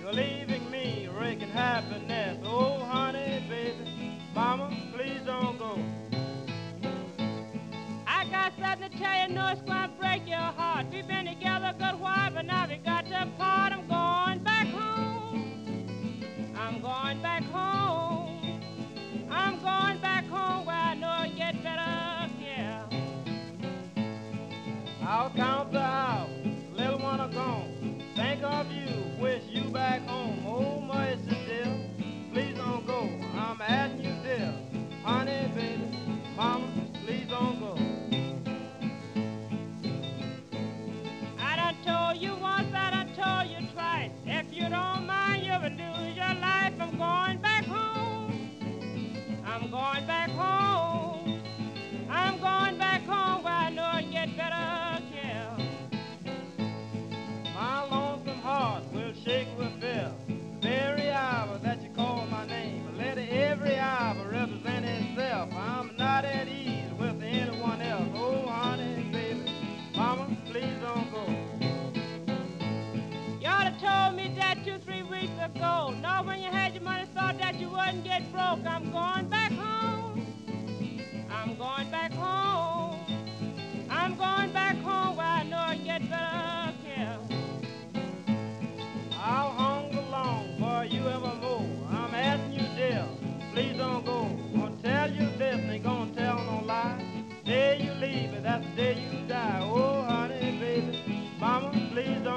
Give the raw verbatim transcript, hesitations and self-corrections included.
You're leaving me, wreaking happiness. Oh, honey, baby, mama, please don't go. I got something to tell you, know it's gonna break your heart. We've been together a good while, but now we got to part. I'm going back home. I'm going back home. I'm going back home where I know it get better here. I'll count the hours, little one are gone. Think of you, wish you back home. Oh, mercy, dear, please don't go. I'm asking you, dear, honey, baby, mama, please don't go. I done told you once, I done told you twice. If you don't mind, you'll lose your life. I'm going back home. I'm going back home. I'm going back home where I know it get better here. My lonesome heart will shake with fear. The very hour that you call my name, let every hour represent itself. I'm not at ease with anyone else. Oh, honey, baby, mama, please don't go. You ought to told me that two, three weeks ago. No, when you had your money, thought that you wouldn't get broke. I'm going back home. I'm going back home. I'm going back home where I know it get better here. I'll hunger long for you evermore. I'm asking you, dear, please don't go. Gonna tell you this, ain't gonna tell no lie. Day you leave me, that's the day you die. Oh, honey, baby, mama, please don't